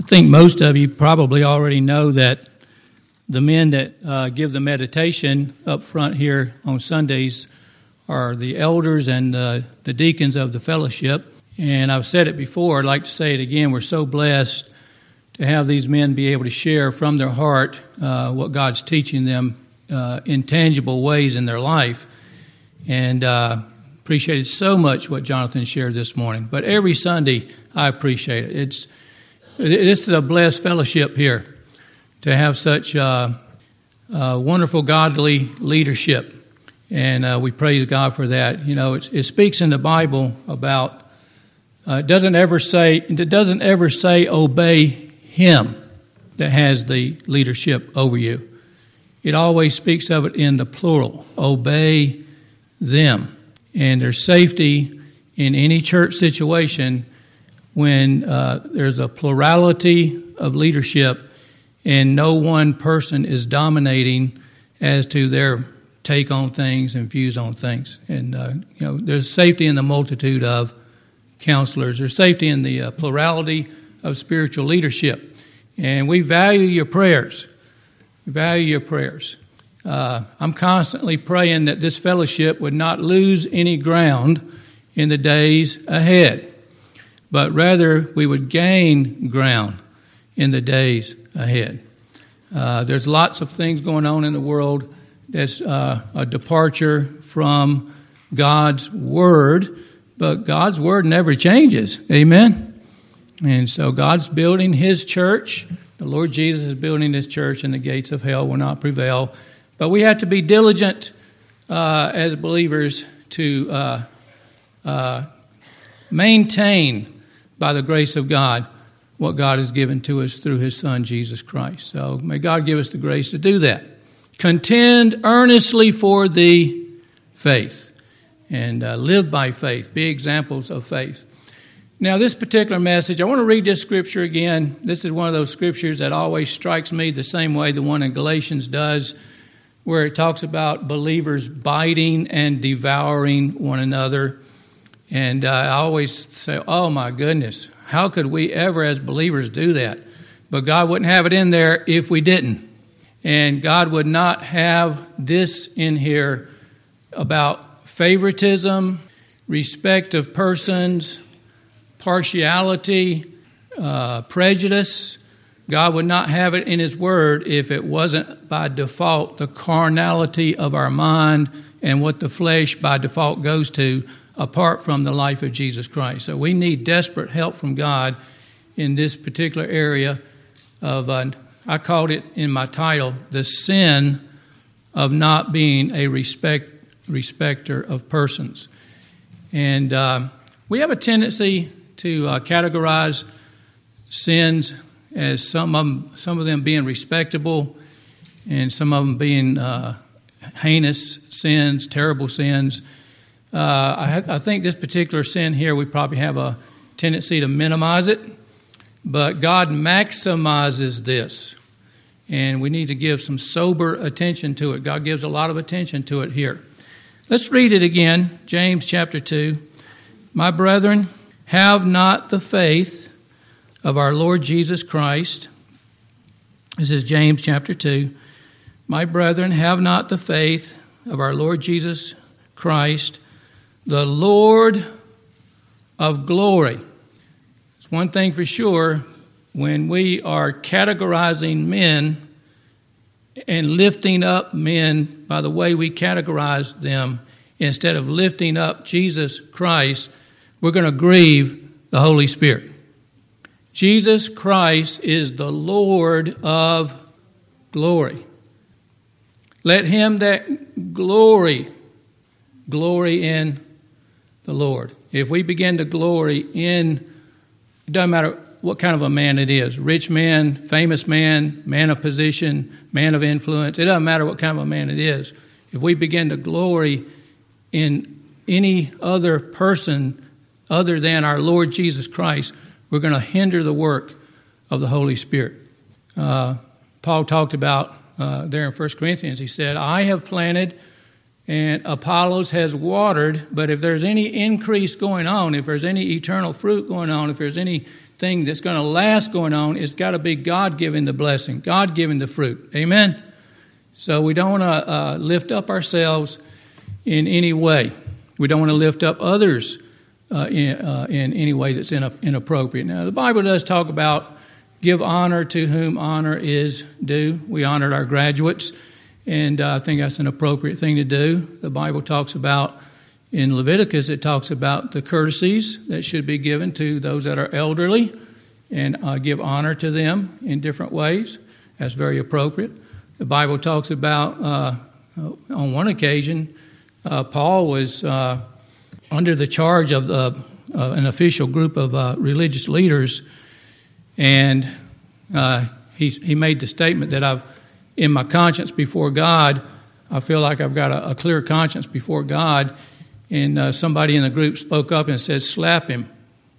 think most of you probably already know that the men that give the meditation up front here on Sundays are the elders and the deacons of the fellowship. And I've said it before, I'd like to say it again. We're so blessed to have these men be able to share from their heart what God's teaching them in tangible ways in their life. And appreciated so much what Jonathan shared this morning. But every Sunday, I appreciate it. This is a blessed fellowship here to have such wonderful godly leadership. And we praise God for that. You know, it speaks in the Bible about, it doesn't ever say obey him that has the leadership over you. It always speaks of it in the plural, obey them. And there's safety in any church situation when there's a plurality of leadership and no one person is dominating as to their take on things and views on things. And, there's safety in the multitude of counselors. There's safety in the plurality of spiritual leadership. And we value your prayers. We value your prayers. I'm constantly praying that this fellowship would not lose any ground in the days ahead, but rather we would gain ground in the days ahead. There's lots of things going on in the world that's a departure from God's Word, but God's Word never changes. Amen? And so God's building His church. The Lord Jesus is building His church, and the gates of hell will not prevail. But we have to be diligent as believers to maintain, by the grace of God, what God has given to us through His Son, Jesus Christ. So may God give us the grace to do that. Contend earnestly for the faith and live by faith. Be examples of faith. Now, this particular message, I want to read this scripture again. This is one of those scriptures that always strikes me the same way the one in Galatians does, where it talks about believers biting and devouring one another. And I always say, oh my goodness, how could we ever as believers do that? But God wouldn't have it in there if we didn't. And God would not have this in here about favoritism, respect of persons, partiality, prejudice. God would not have it in His Word if it wasn't by default the carnality of our mind and what the flesh by default goes to apart from the life of Jesus Christ. So we need desperate help from God in this particular area of, I called it in my title, the sin of not being a respecter of persons. And we have a tendency to categorize sins as some of them being respectable and some of them being heinous sins, terrible sins. I think this particular sin here, we probably have a tendency to minimize it, but God maximizes this, and we need to give some sober attention to it. God gives a lot of attention to it here. Let's read it again, James chapter 2. My brethren, have not the faith of our Lord Jesus Christ. This is James chapter 2. My brethren, have not the faith of our Lord Jesus Christ, the Lord of glory. It's one thing for sure, when we are categorizing men and lifting up men by the way we categorize them, instead of lifting up Jesus Christ, we're going to grieve the Holy Spirit. Jesus Christ is the Lord of glory. Let him that glory in the Lord. If we begin to glory in, it doesn't matter what kind of a man it is, rich man, famous man, man of position, man of influence, it doesn't matter what kind of a man it is. If we begin to glory in any other person other than our Lord Jesus Christ, we're going to hinder the work of the Holy Spirit. Paul talked about there in 1 Corinthians, he said, I have planted and Apollos has watered, but if there's any increase going on, if there's any eternal fruit going on, if there's any thing that's going to last going on, it's got to be God giving the blessing, God giving the fruit. Amen? So we don't want to lift up ourselves in any way. We don't want to lift up others in any way that's inappropriate. Now, the Bible does talk about give honor to whom honor is due. We honored our graduates, and I think that's an appropriate thing to do. The Bible talks about, in Leviticus, it talks about the courtesies that should be given to those that are elderly and give honor to them in different ways. That's very appropriate. The Bible talks about, on one occasion, Paul was under the charge of an official group of religious leaders, and he made the statement that in my conscience before God, I feel like I've got a clear conscience before God. And somebody in the group spoke up and said, slap him.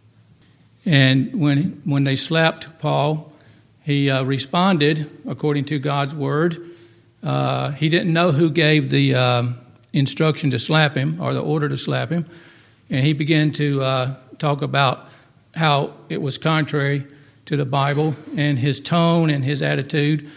And when they slapped Paul, he responded according to God's word. He didn't know who gave the instruction to slap him or the order to slap him. And he began to talk about how it was contrary to the Bible, and his tone and his attitude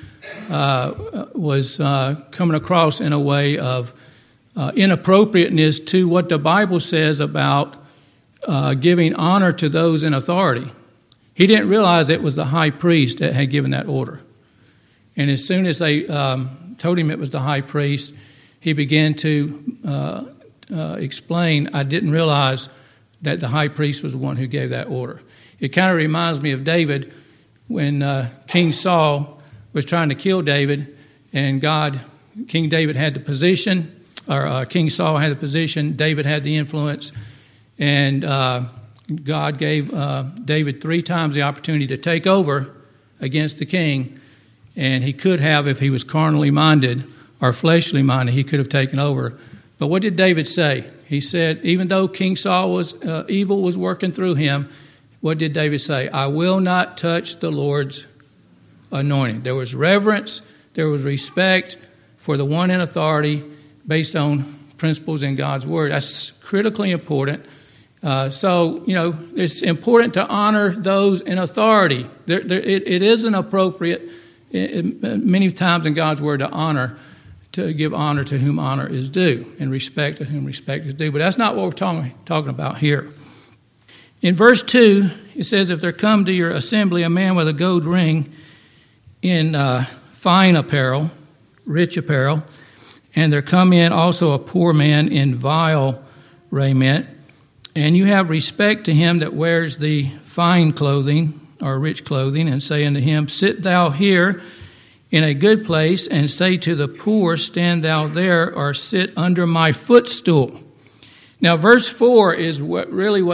was coming across in a way of inappropriateness to what the Bible says about giving honor to those in authority. He didn't realize it was the high priest that had given that order. And as soon as they told him it was the high priest, he began to explain, I didn't realize that the high priest was the one who gave that order. It kind of reminds me of David when King Saul was trying to kill David, and King David had the position, or King Saul had the position, David had the influence, and God gave David 3 times the opportunity to take over against the king, and he could have, if he was carnally minded or fleshly minded, he could have taken over. But what did David say? He said, even though King Saul was evil was working through him, what did David say? I will not touch the Lord's anointing. There was reverence, there was respect for the one in authority based on principles in God's word. That's critically important. So, it's important to honor those in authority. It isn't appropriate many times in God's word to give honor to whom honor is due and respect to whom respect is due. But that's not what we're talking about here. In verse 2, it says, if there come to your assembly a man with a gold ring in fine apparel, rich apparel, and there come in also a poor man in vile raiment, and you have respect to him that wears the fine clothing or rich clothing, and say unto him, sit thou here in a good place, and say to the poor, stand thou there, or sit under my footstool. Now, verse 4 is what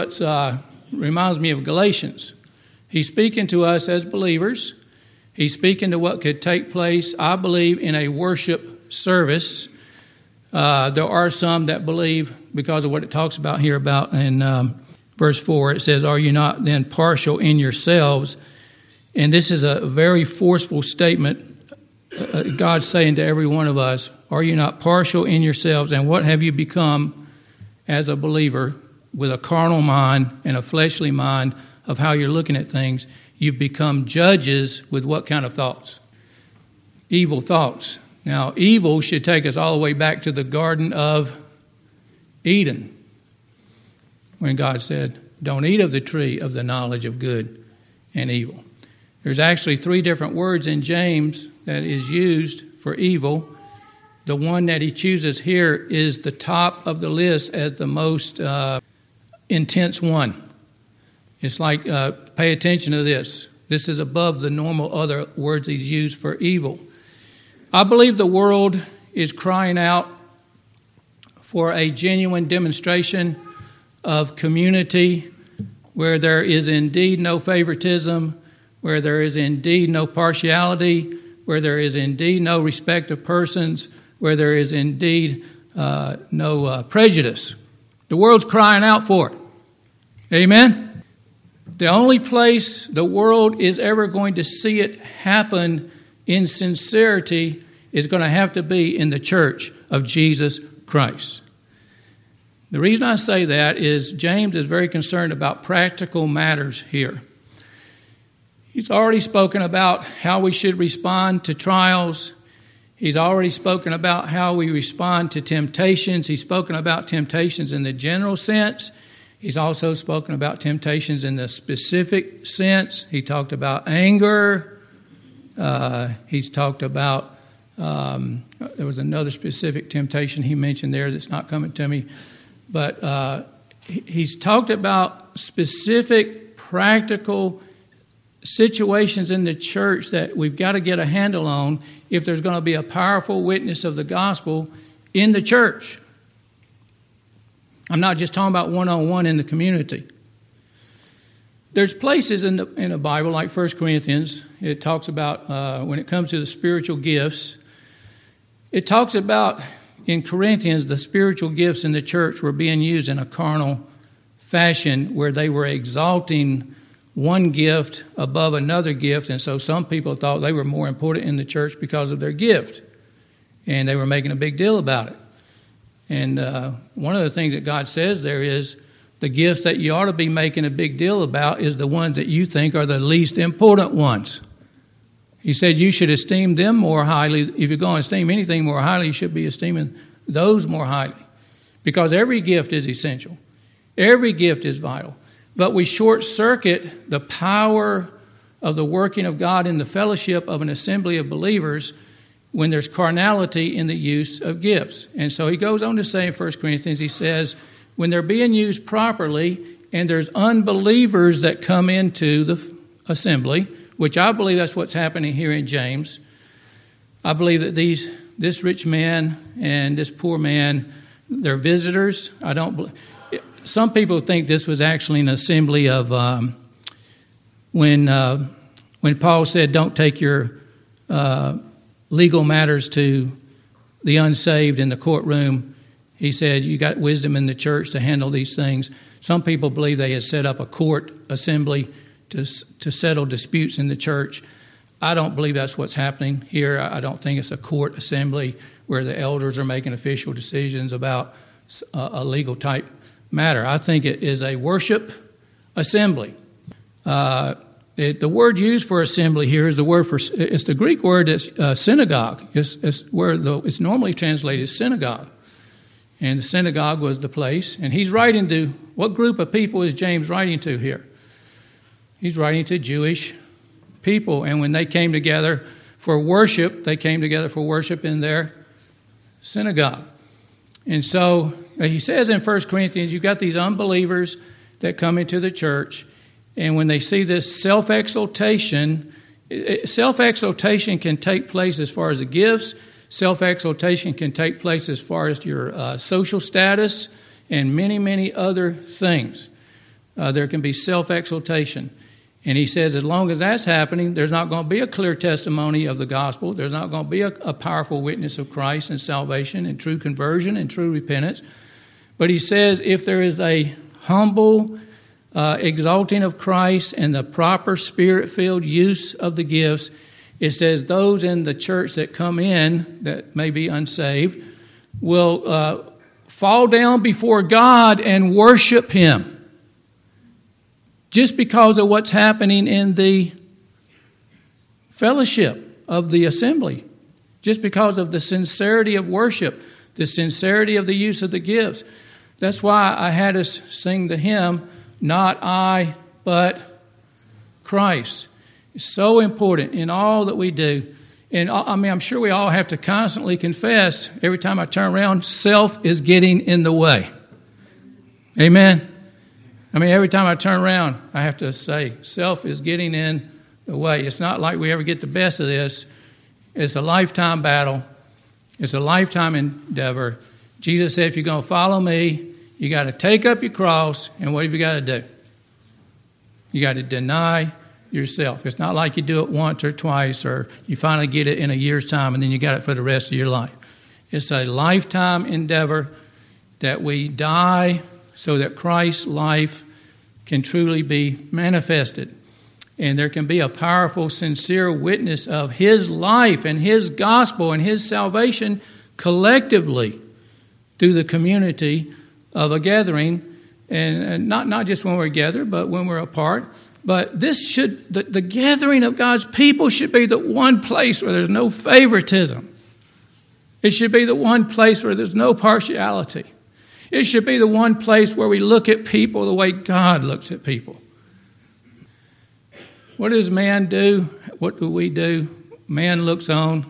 reminds me of Galatians. He's speaking to us as believers. He's speaking to what could take place, I believe, in a worship service. There are some that believe, because of what it talks about here about in verse 4, it says, are you not then partial in yourselves? And this is a very forceful statement. God's saying to every one of us, are you not partial in yourselves? And what have you become as a believer with a carnal mind and a fleshly mind of how you're looking at things? You've become judges with what kind of thoughts? Evil thoughts. Now, evil should take us all the way back to the Garden of Eden, when God said, don't eat of the tree of the knowledge of good and evil. There's actually 3 different words in James that is used for evil. The one that he chooses here is the top of the list as the most intense one. It's like, pay attention to this. This is above the normal other words he's used for evil. I believe the world is crying out for a genuine demonstration of community where there is indeed no favoritism, where there is indeed no partiality, where there is indeed no respect of persons, where there is indeed no prejudice. The world's crying out for it. Amen? The only place the world is ever going to see it happen in sincerity is going to have to be in the church of Jesus Christ. The reason I say that is James is very concerned about practical matters here. He's already spoken about how we should respond to trials. He's already spoken about how we respond to temptations. He's spoken about temptations in the general sense. He's also spoken about temptations in the specific sense. He talked about anger. He's talked about, there was another specific temptation he mentioned there that's not coming to me. But he's talked about specific, practical situations in the church that we've got to get a handle on if there's going to be a powerful witness of the gospel in the church. I'm not just talking about one-on-one in the community. There's places in the Bible, like 1 Corinthians, it talks about when it comes to the spiritual gifts, it talks about in Corinthians the spiritual gifts in the church were being used in a carnal fashion where they were exalting one gift above another gift, and so some people thought they were more important in the church because of their gift, and they were making a big deal about it. And one of the things that God says there is the gifts that you ought to be making a big deal about is the ones that you think are the least important ones. He said you should esteem them more highly. If you're going to esteem anything more highly, you should be esteeming those more highly, because every gift is essential. Every gift is vital. But we short-circuit the power of the working of God in the fellowship of an assembly of believers when there's carnality in the use of gifts. And so he goes on to say in 1 Corinthians, he says, when they're being used properly and there's unbelievers that come into the assembly, which I believe that's what's happening here in James. I believe that this rich man and this poor man, they're visitors. Some people think this was actually an assembly of when Paul said, don't take your legal matters to the unsaved in the courtroom. He said, you got wisdom in the church to handle these things. Some people believe they had set up a court assembly to settle disputes in the church. I don't believe that's what's happening here. I don't think it's a court assembly where the elders are making official decisions about a legal type matter. I think it is a worship assembly. The word used for assembly here is it's the Greek word that's synagogue. It's where it's normally translated synagogue. And the synagogue was the place. And he's writing to, what group of people is James writing to here? He's writing to Jewish people. And when they came together for worship, they came together for worship in their synagogue. And so he says in 1 Corinthians, you've got these unbelievers that come into the church. And when they see this self-exaltation can take place as far as the gifts. Self-exaltation can take place as far as your social status and many, many other things. There can be self-exaltation. And he says as long as that's happening, there's not going to be a clear testimony of the gospel. There's not going to be a powerful witness of Christ and salvation and true conversion and true repentance. But he says if there is a humble exalting of Christ and the proper spirit-filled use of the gifts, it says those in the church that come in that may be unsaved will fall down before God and worship Him just because of what's happening in the fellowship of the assembly, just because of the sincerity of worship, the sincerity of the use of the gifts. That's why I had us sing the hymn, Not I, but Christ. It's so important in all that we do. And I'm sure we all have to constantly confess every time I turn around, self is getting in the way. Amen? Every time I turn around, I have to say, self is getting in the way. It's not like we ever get the best of this. It's a lifetime battle. It's a lifetime endeavor. Jesus said, if you're going to follow me, you got to take up your cross, and what have you got to do? You got to deny yourself. It's not like you do it once or twice, or you finally get it in a year's time, and then you got it for the rest of your life. It's a lifetime endeavor that we die so that Christ's life can truly be manifested. And there can be a powerful, sincere witness of His life and His gospel and His salvation collectively through the community of a gathering, and not just when we're gathered, but when we're apart. But the gathering of God's people should be the one place where there's no favoritism. It should be the one place where there's no partiality. It should be the one place where we look at people the way God looks at people. What does man do? What do we do? Man looks on.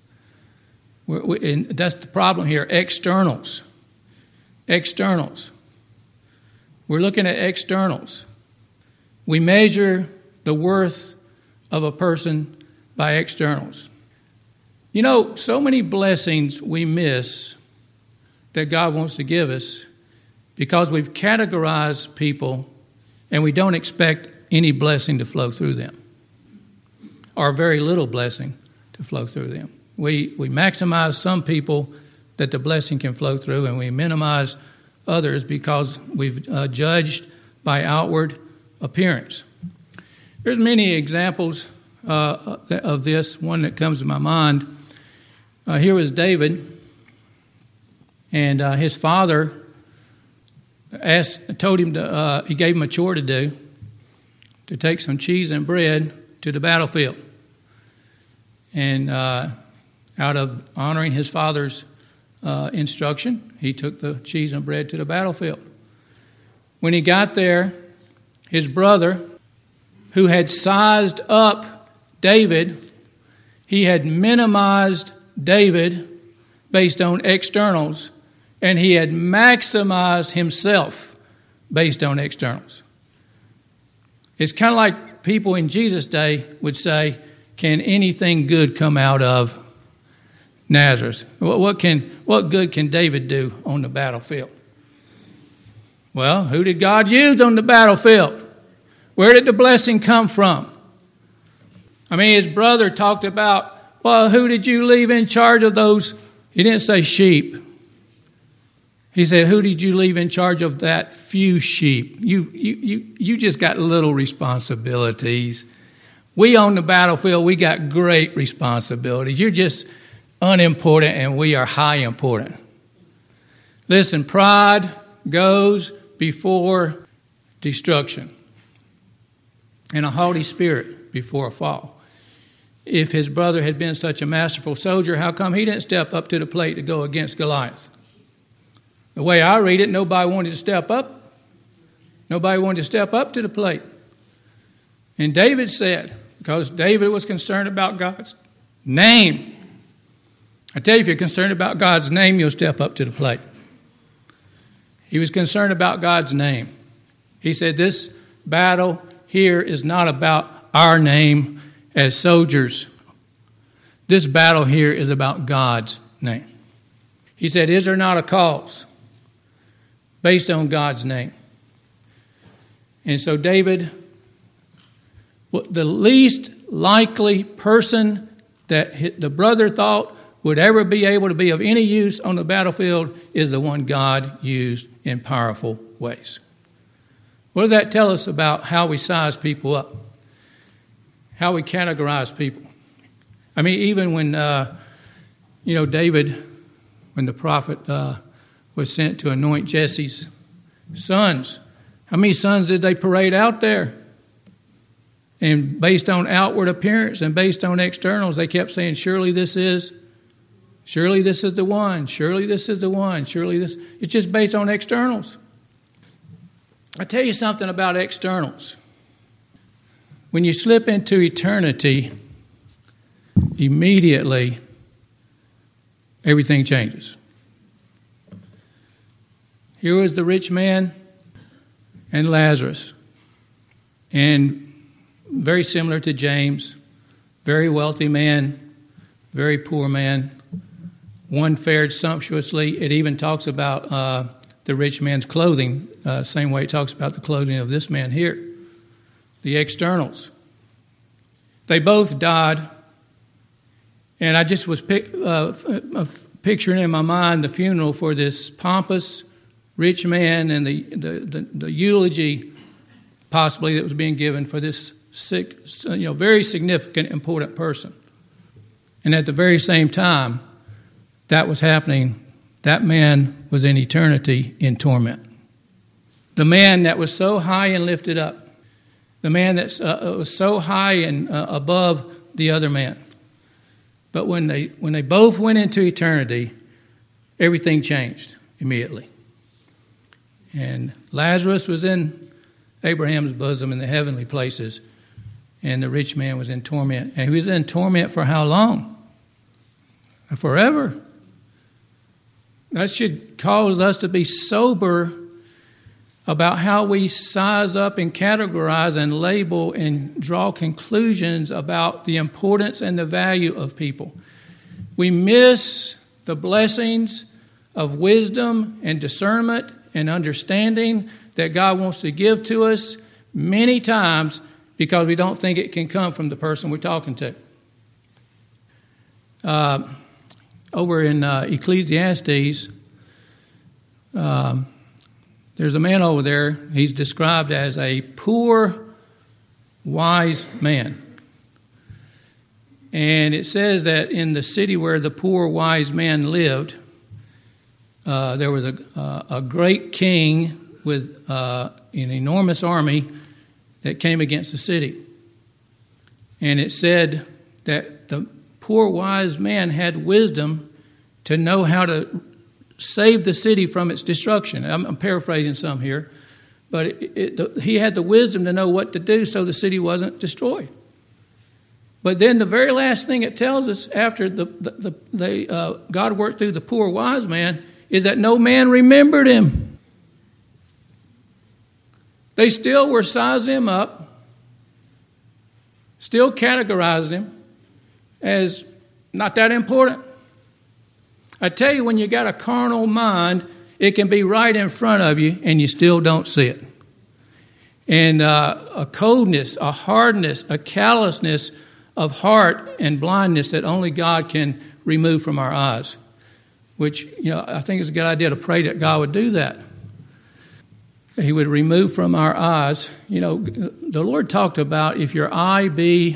And that's the problem here. Externals. Externals. We're looking at externals. We measure the worth of a person by externals. You know, so many blessings we miss that God wants to give us because we've categorized people and we don't expect any blessing to flow through them, or very little blessing to flow through them. We maximize some people that the blessing can flow through, and we minimize others because we've judged by outward appearance. There's many examples of this. One that comes to my mind, here was David, and his father told him he gave him a chore to do, to take some cheese and bread to the battlefield. And out of honoring his father's instruction, he took the cheese and bread to the battlefield. When he got there, his brother, who had sized up David, he had minimized David based on externals, and he had maximized himself based on externals. It's kind of like people in Jesus' day would say, can anything good come out of Nazareth? What good can David do on the battlefield? Well, who did God use on the battlefield? Where did the blessing come from? I mean, his brother talked about, well, who did you leave in charge of those? He didn't say sheep. He said, who did you leave in charge of that few sheep? You just got little responsibilities. We on the battlefield, we got great responsibilities. You're just unimportant, and we are high important. Listen, pride goes before destruction, and a haughty spirit before a fall. If his brother had been such a masterful soldier, how come he didn't step up to the plate to go against Goliath? The way I read it, nobody wanted to step up. Nobody wanted to step up to the plate. And David said, because David was concerned about God's name. I tell you, if you're concerned about God's name, you'll step up to the plate. He was concerned about God's name. He said, this battle here is not about our name as soldiers. This battle here is about God's name. He said, is there not a cause based on God's name? And so David, the least likely person that the brother thought would ever be able to be of any use on the battlefield is the one God used in powerful ways. What does that tell us about how we size people up? How we categorize people? I mean, even when, David, when the prophet was sent to anoint Jesse's sons, how many sons did they parade out there? And based on outward appearance and based on externals, they kept saying, surely this is the one, surely this is the one, surely this. It's just based on externals. I tell you something about externals. When you slip into eternity, immediately everything changes. Here was the rich man and Lazarus. And very similar to James, very wealthy man, very poor man. One fared sumptuously. It even talks about the rich man's clothing, same way it talks about the clothing of this man here. The externals. They both died. And I just was picturing in my mind the funeral for this pompous rich man and the eulogy possibly that was being given for this sick, very significant, important person. And at the very same time that was happening, that man was in eternity in torment. The man that was so high and lifted up, the man that was so high and above the other man. But when they both went into eternity, everything changed immediately. And Lazarus was in Abraham's bosom in the heavenly places, and the rich man was in torment. And he was in torment for how long? Forever. That should cause us to be sober about how we size up and categorize and label and draw conclusions about the importance and the value of people. We miss the blessings of wisdom and discernment and understanding that God wants to give to us many times because we don't think it can come from the person we're talking to. Over in Ecclesiastes, there's a man over there. He's described as a poor, wise man. And it says that in the city where the poor, wise man lived, there was a great king with an enormous army that came against the city. And it said that the poor, wise man had wisdom to know how to save the city from its destruction. I'm paraphrasing some here, but he had the wisdom to know what to do so the city wasn't destroyed. But then the very last thing it tells us after God worked through the poor wise man is that no man remembered him. They still were sizing him up, still categorizing him as not that important. I tell you, when you got a carnal mind, it can be right in front of you and you still don't see it. And a coldness, a hardness, a callousness of heart and blindness that only God can remove from our eyes, which, I think it's a good idea to pray that God would do that. He would remove from our eyes. The Lord talked about if your eye be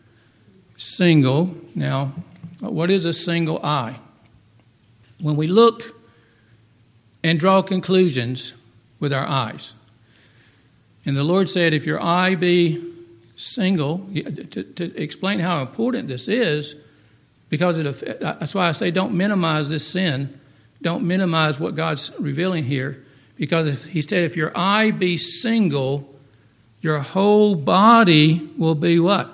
single. Now, what is a single eye? When we look and draw conclusions with our eyes. And the Lord said, if your eye be single, to explain how important this is, because that's why I say don't minimize this sin. Don't minimize what God's revealing here. Because he said, if your eye be single, your whole body will be what?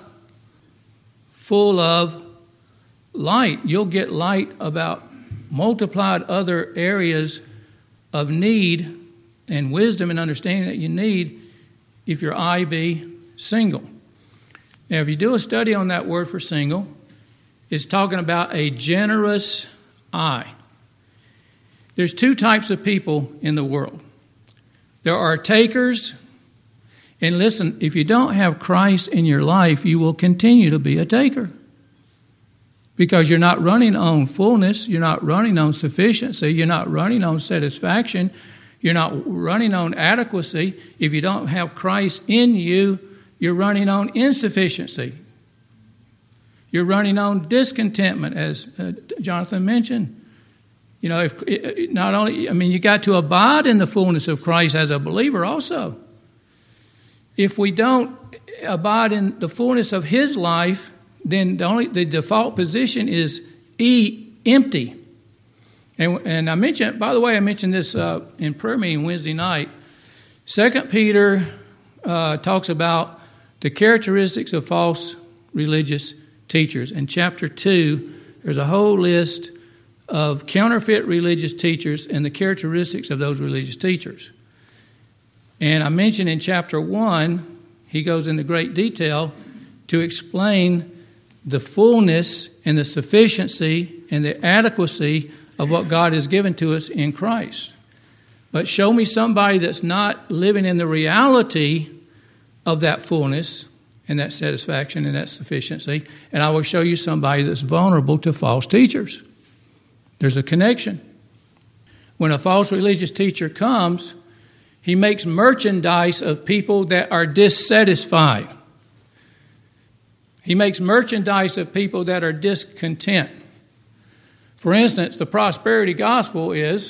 Full of light. You'll get light about multiplied other areas of need and wisdom and understanding that you need if your eye be single. Now, if you do a study on that word for single, it's talking about a generous eye. There's two types of people in the world. There are takers, and listen, if you don't have Christ in your life, you will continue to be a taker. Because you're not running on fullness, you're not running on sufficiency, you're not running on satisfaction, you're not running on adequacy. If you don't have Christ in you, you're running on insufficiency. You're running on discontentment, as Jonathan mentioned. You got to abide in the fullness of Christ as a believer also. If we don't abide in the fullness of His life, then the default position is empty. And I mentioned, by the way, I mentioned this in prayer meeting Wednesday night. 2 Peter talks about the characteristics of false religious teachers. In chapter 2, there's a whole list of counterfeit religious teachers and the characteristics of those religious teachers. And I mentioned in chapter 1, he goes into great detail to explain the fullness and the sufficiency and the adequacy of what God has given to us in Christ. But show me somebody that's not living in the reality of that fullness and that satisfaction and that sufficiency, and I will show you somebody that's vulnerable to false teachers. There's a connection. When a false religious teacher comes, he makes merchandise of people that are dissatisfied. He makes merchandise of people that are discontent. For instance, the prosperity gospel is,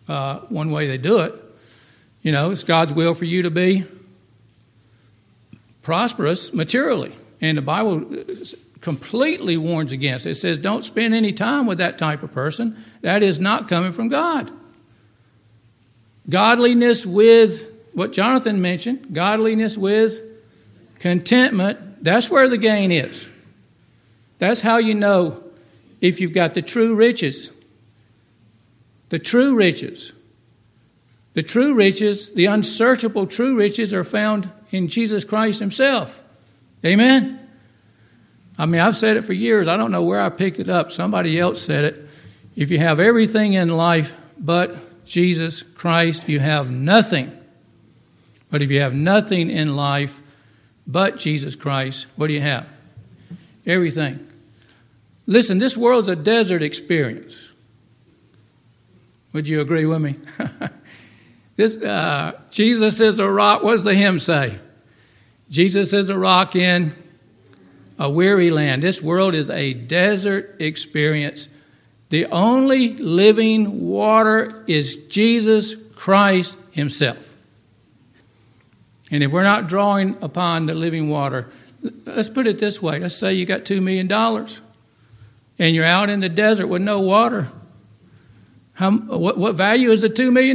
one way they do it, it's God's will for you to be prosperous materially. And the Bible completely warns against it. It says don't spend any time with that type of person. That is not coming from God. Godliness with, what Jonathan mentioned, godliness with contentment, that's where the gain is. That's how you know if you've got the true riches. The true riches. The true riches, the unsearchable true riches are found in Jesus Christ himself. Amen? I mean, I've said it for years. I don't know where I picked it up. Somebody else said it. If you have everything in life but Jesus Christ, you have nothing. But if you have nothing in life but Jesus Christ, what do you have? Everything. Listen, this world's a desert experience. Would you agree with me? Jesus is a rock. What does the hymn say? Jesus is a rock in a weary land. This world is a desert experience. The only living water is Jesus Christ himself. And if we're not drawing upon the living water, let's put it this way. Let's say you got $2 million and you're out in the desert with no water. What value is the $2 million?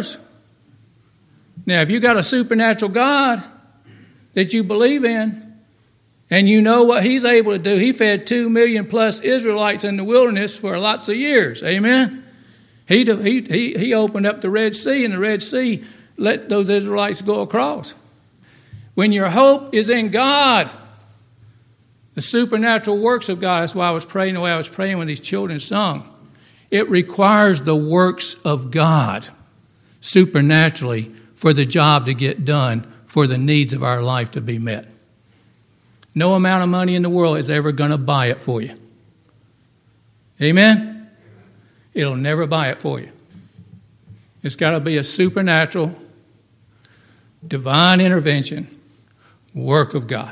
Now, if you got a supernatural God that you believe in, and you know what he's able to do, he fed 2 million plus Israelites in the wilderness for lots of years. Amen? He opened up the Red Sea, and the Red Sea let those Israelites go across. When your hope is in God, the supernatural works of God, that's why I was praying the way I was praying when these children sung. It requires the works of God supernaturally for the job to get done, for the needs of our life to be met. No amount of money in the world is ever going to buy it for you. Amen? It'll never buy it for you. It's got to be a supernatural, divine intervention, work of God.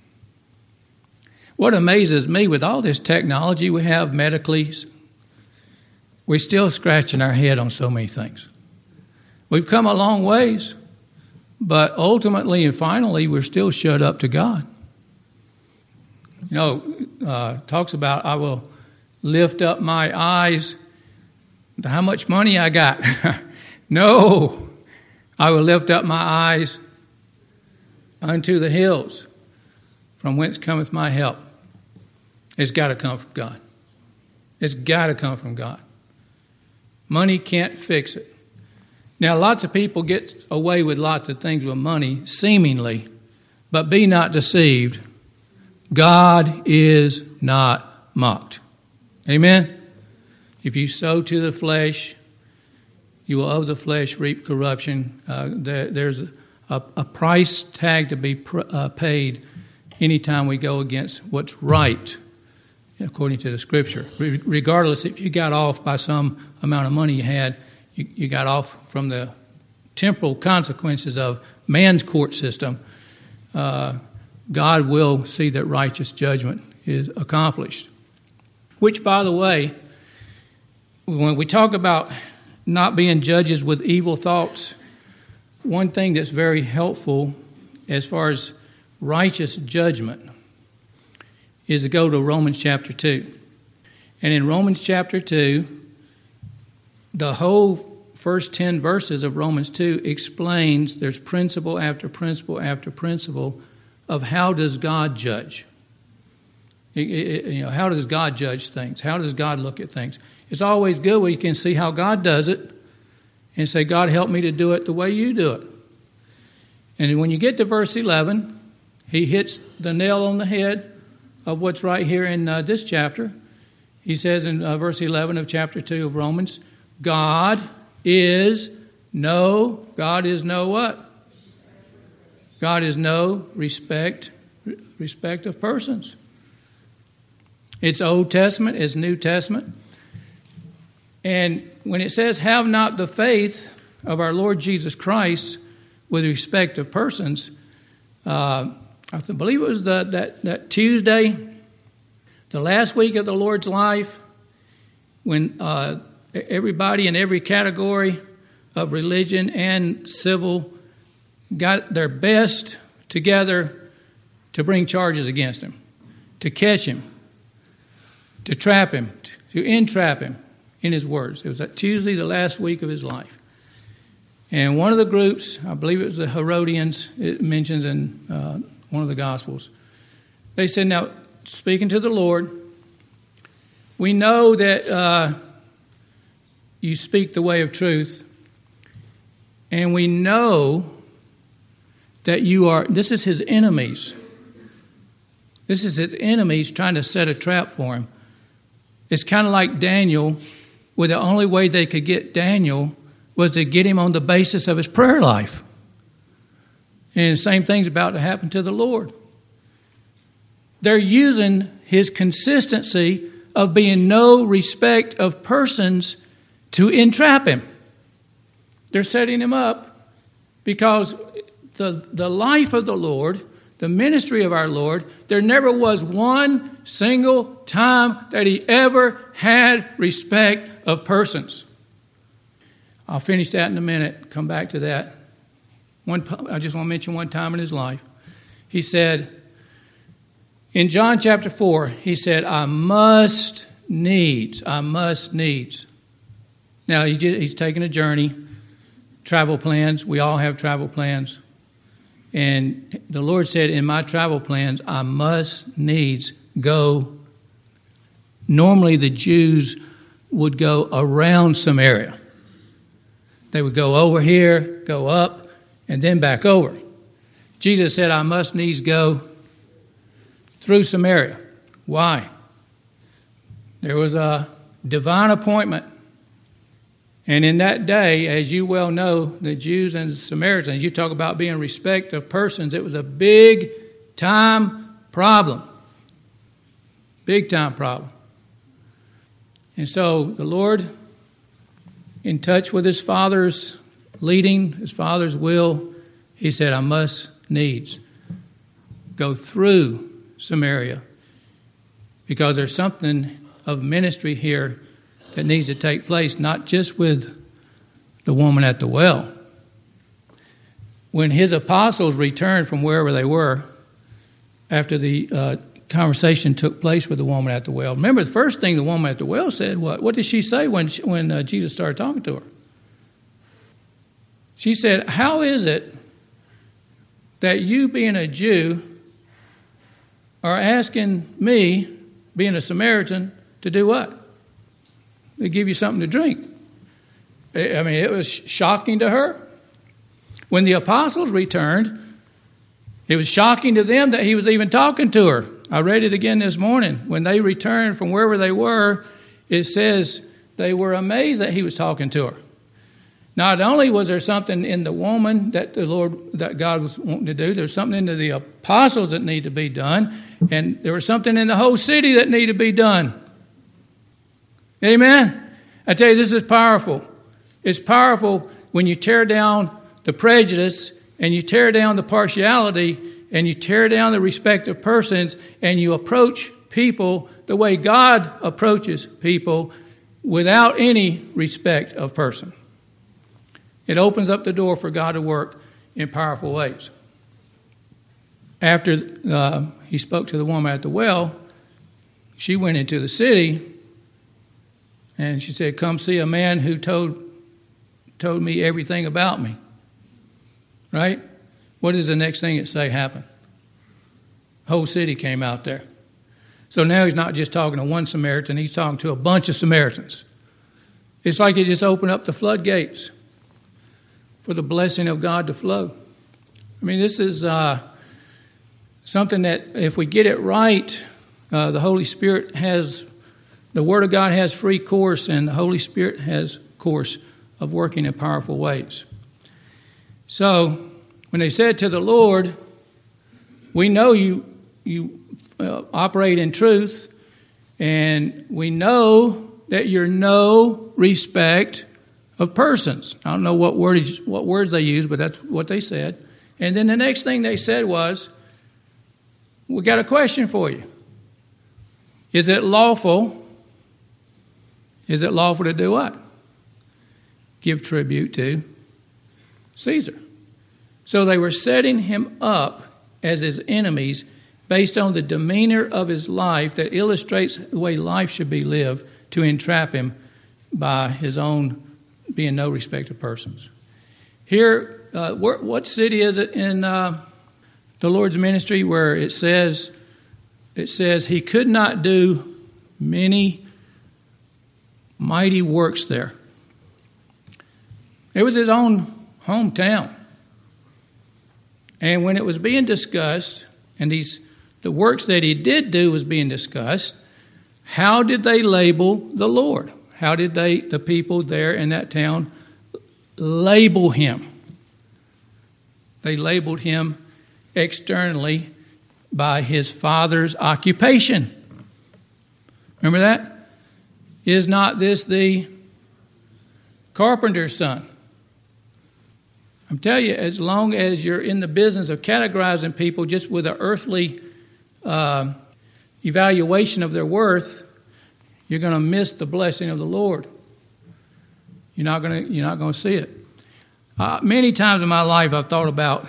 What amazes me with all this technology we have medically, we're still scratching our head on so many things. We've come a long ways, but ultimately and finally, we're still shut up to God. You know, talks about, I will lift up my eyes to how much money I got. No, I will lift up my eyes unto the hills, from whence cometh my help. It's got to come from God. It's got to come from God. Money can't fix it. Now, lots of people get away with lots of things with money, seemingly, but be not deceived. God is not mocked. Amen? If you sow to the flesh, you will of the flesh reap corruption. There's a price tag to be paid anytime we go against what's right, according to the Scripture. Regardless if you got off by some amount of money you had, you got off from the temporal consequences of man's court system, God will see that righteous judgment is accomplished. Which, by the way, when we talk about not being judges with evil thoughts, one thing that's very helpful as far as righteous judgment is to go to Romans chapter 2. And in Romans chapter 2, the whole first 10 verses of Romans 2 explains there's principle after principle after principle of how does God judge. How does God judge things? How does God look at things? It's always good when you can see how God does it and say, God, help me to do it the way you do it. And when you get to verse 11, he hits the nail on the head of what's right here in this chapter. He says in verse 11 of chapter 2 of Romans, God is no what? God is no respect of persons. It's Old Testament, it's New Testament. And when it says, have not the faith of our Lord Jesus Christ with respect of persons, I believe it was that Tuesday, the last week of the Lord's life, when everybody in every category of religion and civil got their best together to bring charges against him, to catch him, to trap him, to entrap him in his words. It was that Tuesday, the last week of his life. And one of the groups, I believe it was the Herodians, it mentions in one of the Gospels, they said, now, speaking to the Lord, we know that you speak the way of truth, and we know that you are, this is his enemies. This is his enemies trying to set a trap for him. It's kind of like Daniel, where the only way they could get Daniel was to get him on the basis of his prayer life. And the same thing's about to happen to the Lord. They're using his consistency of being no respect of persons to entrap him. They're setting him up because the life of the Lord, the ministry of our Lord, there never was one single time that he ever had respect of persons. I'll finish that in a minute, come back to that. I just want to mention one time in his life. He said, in John chapter 4, he said, I must needs. Now, he's taking a journey, travel plans. We all have travel plans. And the Lord said, in my travel plans, I must needs go. Normally, the Jews would go around Samaria. They would go over here, go up, and then back over. Jesus said, I must needs go through Samaria. Why? There was a divine appointment. And in that day, as you well know, the Jews and the Samaritans, you talk about being respect of persons, it was a big time problem. Big time problem. And so the Lord, in touch with his Father's leading, his Father's will, he said, I must needs go through Samaria because there's something of ministry here that needs to take place, not just with the woman at the well. When his apostles returned from wherever they were after the conversation took place with the woman at the well, remember the first thing the woman at the well said, what did she say when Jesus started talking to her? She said, how is it that you, being a Jew, are asking me, being a Samaritan, to do what? To give you something to drink. I mean, it was shocking to her. When the apostles returned, it was shocking to them that he was even talking to her. I read it again this morning. When they returned from wherever they were, it says they were amazed that he was talking to her. Not only was there something in the woman that that God was wanting to do, there's something in the apostles that need to be done, and there was something in the whole city that needed to be done. Amen? I tell you, this is powerful. It's powerful when you tear down the prejudice and you tear down the partiality and you tear down the respect of persons and you approach people the way God approaches people without any respect of person. It opens up the door for God to work in powerful ways. After he spoke to the woman at the well, she went into the city and she said, come see a man who told me everything about me. Right? What is the next thing it say happened? Whole city came out there. So now he's not just talking to one Samaritan, he's talking to a bunch of Samaritans. It's like he just opened up the floodgates for the blessing of God to flow. I mean, this is something that if we get it right, the Holy Spirit has, the Word of God has free course, and the Holy Spirit has course of working in powerful ways. So, when they said to the Lord, we know you operate in truth, and we know that you're no respect of persons. I don't know what words they used, but that's what they said. And then the next thing they said was, we got a question for you. Is it lawful? Is it lawful to do what? Give tribute to Caesar. So they were setting him up as his enemies based on the demeanor of his life that illustrates the way life should be lived to entrap him by his own being no respect of persons. Here, what city is it in the Lord's ministry where it says he could not do many mighty works there? It was his own hometown. And when it was being discussed, and the works that he did do was being discussed, how did they label the Lord? How did the people there in that town label him? They labeled him externally by his father's occupation. Remember that? Is not this the carpenter's son? I'm telling you, as long as you're in the business of categorizing people just with an earthly evaluation of their worth, you're going to miss the blessing of the Lord. You're not going to see it. Many times in my life, I've thought about,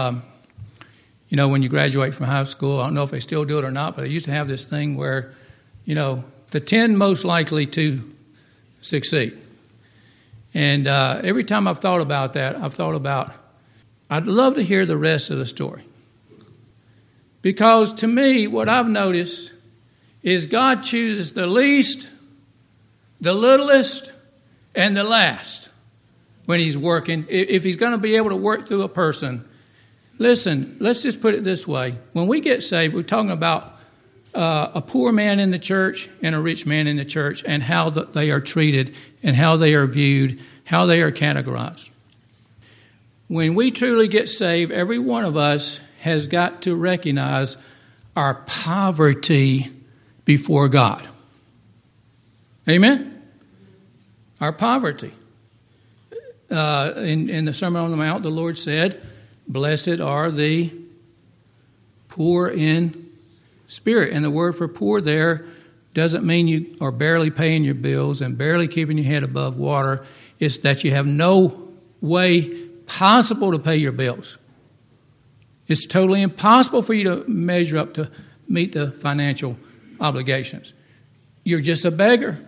when you graduate from high school. I don't know if they still do it or not, but I used to have this thing where, the 10 most likely to succeed. And every time I've thought about that, I'd love to hear the rest of the story. Because to me, what I've noticed is God chooses the least, the littlest, and the last when he's working. If he's going to be able to work through a person, listen, let's just put it this way. When we get saved, we're talking about a poor man in the church and a rich man in the church and how they are treated and how they are viewed, how they are categorized. When we truly get saved, every one of us has got to recognize our poverty before God. Amen? Our poverty. In the Sermon on the Mount, the Lord said, "Blessed are the poor in spirit." And the word for poor there doesn't mean you are barely paying your bills and barely keeping your head above water. It's that you have no way possible to pay your bills. It's totally impossible for you to measure up to meet the financial obligations. You're just a beggar.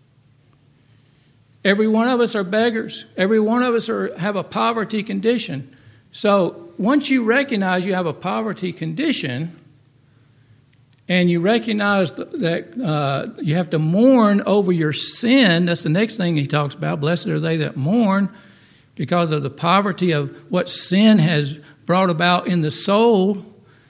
Every one of us are beggars. Every one of us have a poverty condition. So once you recognize you have a poverty condition, and you recognize that you have to mourn over your sin, that's the next thing he talks about. Blessed are they that mourn, because of the poverty of what sin has brought about in the soul.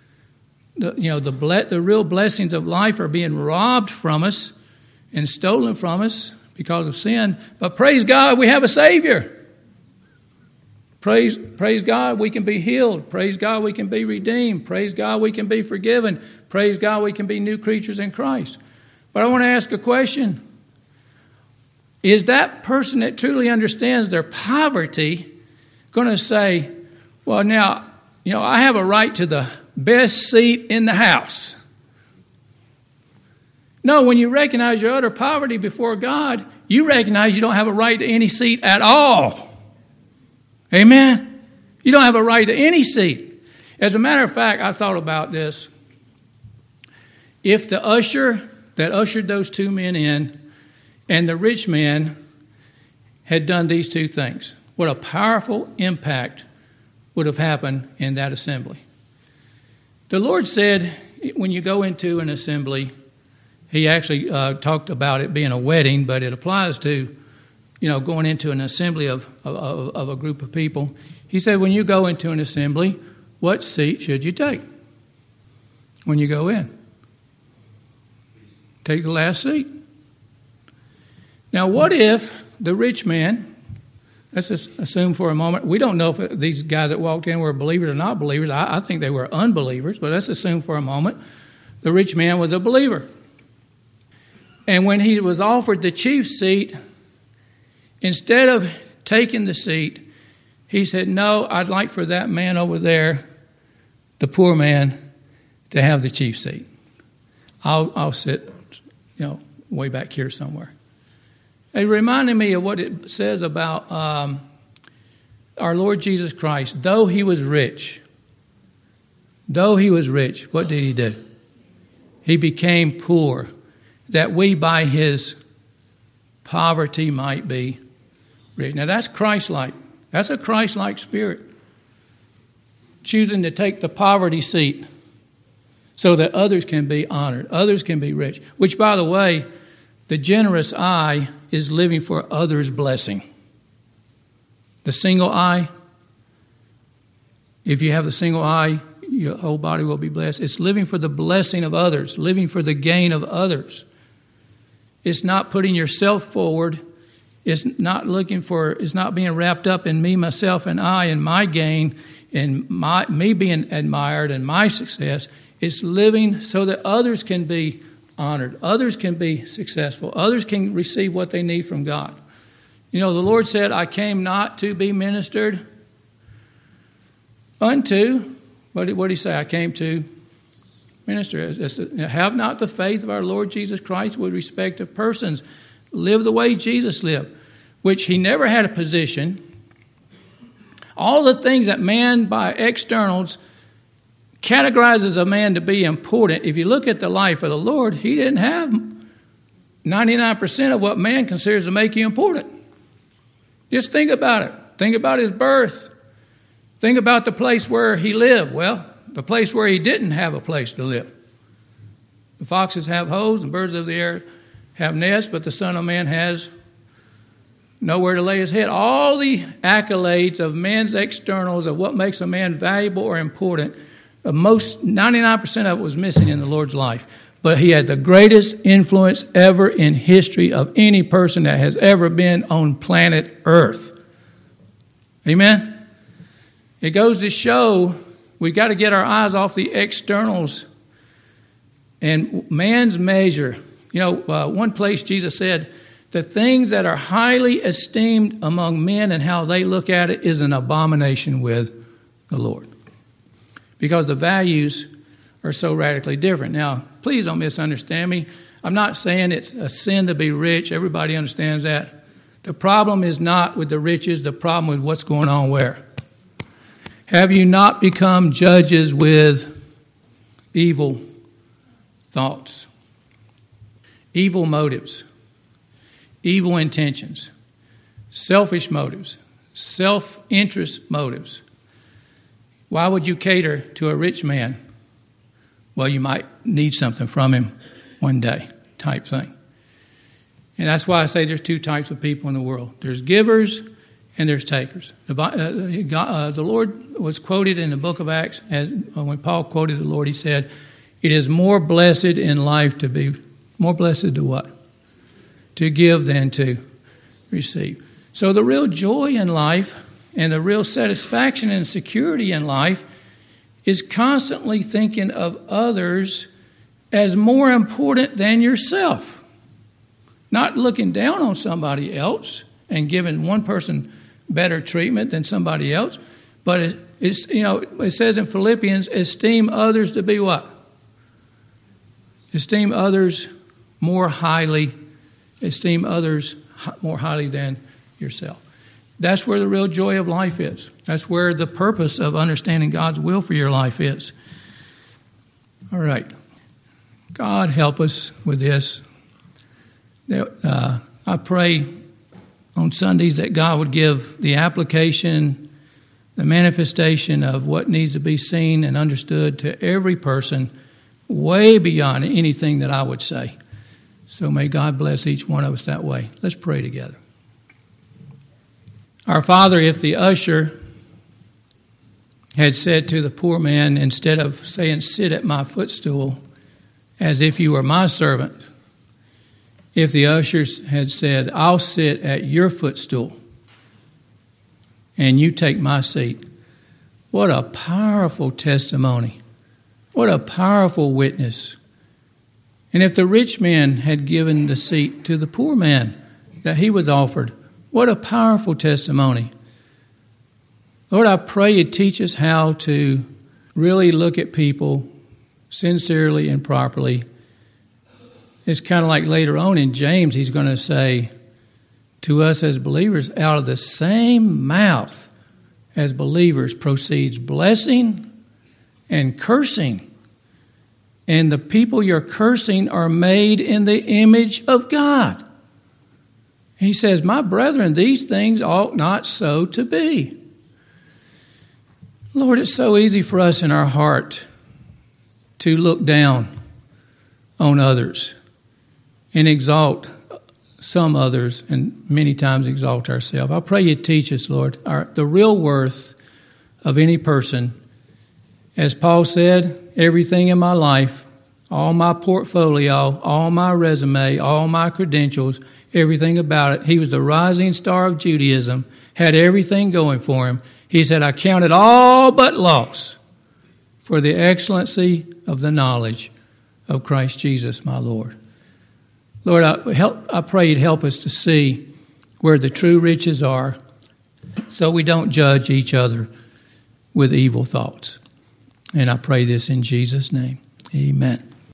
The real blessings of life are being robbed from us and stolen from us because of sin. But praise God, we have a Savior. Praise God, we can be healed. Praise God, we can be redeemed. Praise God, we can be forgiven. Praise God, we can be new creatures in Christ. But I want to ask a question. Is that person that truly understands their poverty going to say, well, now, I have a right to the best seat in the house? No, when you recognize your utter poverty before God, you recognize you don't have a right to any seat at all. Amen? You don't have a right to any seat. As a matter of fact, I thought about this. If the usher that ushered those two men in and the rich man had done these two things, what a powerful impact would have happened in that assembly. The Lord said, when you go into an assembly, he actually talked about it being a wedding, but it applies to, going into an assembly of a group of people. He said, when you go into an assembly, what seat should you take when you go in? Take the last seat. Now, what if the rich man, let's just assume for a moment, we don't know if these guys that walked in were believers or not believers. I think they were unbelievers, but let's assume for a moment the rich man was a believer. And when he was offered the chief seat, instead of taking the seat, he said, no, I'd like for that man over there, the poor man, to have the chief seat. I'll sit, way back here somewhere. It reminded me of what it says about our Lord Jesus Christ. Though he was rich, though he was rich, what did he do? He became poor, that we by his poverty might be rich. Now that's Christ-like. That's a Christ-like spirit. Choosing to take the poverty seat so that others can be honored, others can be rich. Which, by the way, the generous eye is living for others' blessing. The single eye, if you have the single eye, your whole body will be blessed. It's living for the blessing of others, living for the gain of others. It's not putting yourself forward. It's not being wrapped up in me, myself, and I, and my gain, and me being admired and my success. It's living so that others can be honored, others can be successful, others can receive what they need from God. You know, the Lord said, I came not to be ministered unto. What did he say? I came to minister. Have not the faith of our Lord Jesus Christ with respect of persons. Live the way Jesus lived, which he never had a position. All the things that man by externals categorizes a man to be important. If you look at the life of the Lord, he didn't have 99% of what man considers to make you important. Just think about it. Think about his birth. Think about the place where he lived. Well, the place where he didn't have a place to live. The foxes have holes and birds of the air have nests, but the Son of Man has nowhere to lay his head. All the accolades of man's externals of what makes a man valuable or important, 99% of it was missing in the Lord's life. But he had the greatest influence ever in history of any person that has ever been on planet Earth. Amen? It goes to show we've got to get our eyes off the externals and man's measure. You know, one place Jesus said, the things that are highly esteemed among men and how they look at it is an abomination with the Lord. Because the values are so radically different. Now, please don't misunderstand me. I'm not saying it's a sin to be rich. Everybody understands that. The problem is not with the riches. The problem with what's going on where. Have you not become judges with evil thoughts, evil motives, evil intentions, selfish motives, self-interest motives? Why would you cater to a rich man? Well, you might need something from him one day, type thing. And that's why I say there's two types of people in the world. There's givers and there's takers. The Lord was quoted in the book of Acts, and when Paul quoted the Lord, he said, it is more blessed in life to be, more blessed to what? To give than to receive. So the real joy in life and the real satisfaction and security in life is constantly thinking of others as more important than yourself. Not looking down on somebody else and giving one person better treatment than somebody else, but it's it says in Philippians, esteem others to be what? Esteem others more highly. Esteem others more highly than yourself. That's where the real joy of life is. That's where the purpose of understanding God's will for your life is. All right. God help us with this. I pray on Sundays that God would give the application, the manifestation of what needs to be seen and understood to every person way beyond anything that I would say. So may God bless each one of us that way. Let's pray together. Our Father, if the usher had said to the poor man, instead of saying, sit at my footstool, as if you were my servant, if the ushers had said, I'll sit at your footstool and you take my seat, what a powerful testimony. What a powerful witness. And if the rich man had given the seat to the poor man that he was offered, what a powerful testimony. Lord, I pray you teach us how to really look at people sincerely and properly. It's kind of like later on in James, he's going to say to us as believers, out of the same mouth as believers proceeds blessing and cursing. And the people you're cursing are made in the image of God. He says, my brethren, these things ought not so to be. Lord, it's so easy for us in our heart to look down on others and exalt some others and many times exalt ourselves. I pray you teach us, Lord, the real worth of any person. As Paul said, everything in my life, all my portfolio, all my resume, all my credentials, everything about it. He was the rising star of Judaism, had everything going for him. He said, I count it all but loss for the excellency of the knowledge of Christ Jesus, my Lord. Lord, I pray you'd help us to see where the true riches are so we don't judge each other with evil thoughts. And I pray this in Jesus' name. Amen.